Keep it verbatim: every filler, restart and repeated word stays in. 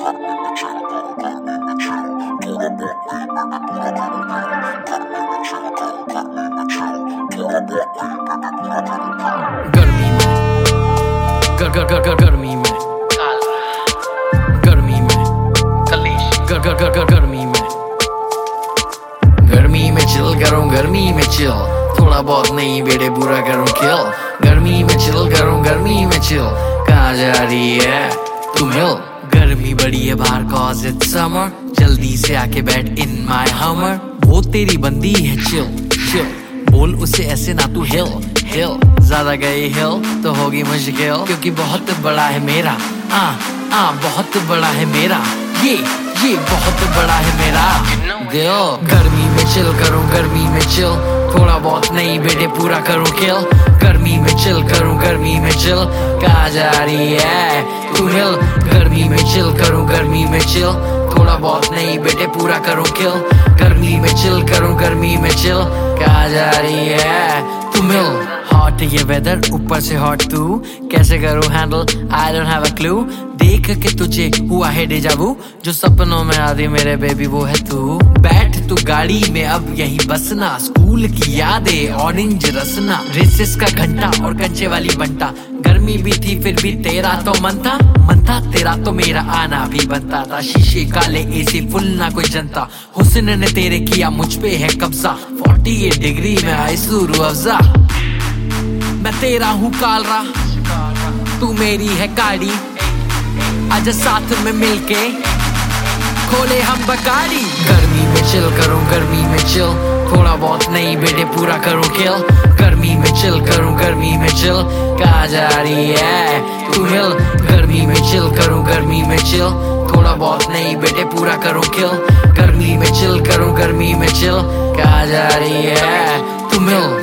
गर्मी में गर गर गर गर गर्मी में गर्मी में गर गर गर गर गर्मी में गर्मी में चिल करूं गर्मी में चिल थोड़ा बहुत नहीं बेटे बुरा करूं किल गर्मी में चिल करूं गर्मी में चिल कहाँ जा रही है तू मिल गर्मी बड़ी है बाहर cause it's summer जल्दी से आके बैठ in my hummer वो तेरी बंदी है चिल चिल बोल उसे ऐसे ना तू हिल हिल ज्यादा गई हिल तो होगी मुश्किल क्योंकि बहुत बड़ा है मेरा आ आ बहुत बड़ा है मेरा ये ये बहुत बड़ा है मेरा दिल गर्मी में चिल करूं गर्मी में चिल थोड़ा बहुत नहीं बेटे पूरा करूं किल गर्मी में चिल करूं गर्मी में चिल कहाँ जा रही है तू हिल गर्मी में चिल करूं गर्मी में चिल थोड़ा बहुत नहीं बेटे पूरा करूं किल गर्मी में चिल करूं गर्मी में चिल कहाँ जा रही है तू मिल हॉट ये वेदर ऊपर से हॉट तू कैसे करूं handle I don't have a clue देख के तुझे हुआ है डेजा वू जो सपनों में आती मेरे बेबी वो है तू बैठ तू गाड़ी में अब यहीं बसना स्कूल की यादें ऑरेंज रसना रेसिस का घंटा और कंचे वाली बंटा गर्मी भी थी फिर भी तेरा तो मन था मन था तेरा तो मेरा आना भी बनता था शीशे काले एसी फुल ना कोई जनता हुस्न ने तेरे किया मुझ पे है कब्जा अड़तालीस डिग्री में आई सुरू अफजा मैं तेरा हूँ कालरा तू मेरी है काड़ी आज साथ में मिलके खोले हम बकारी गर्मी में चिल करूं गर्मी में चिल थोड़ा बहुत नहीं बेटे पूरा करूं किल गर्मी में चिल करूं गर्मी में चिल कहाँ जा रही है तू हिल गर्मी में चिल करूं गर्मी में चिल थोड़ा बहुत नहीं बेटे पूरा करूं किल गर्मी में चिल करूं गर्मी में चिल कहाँ जा रही है तू मिल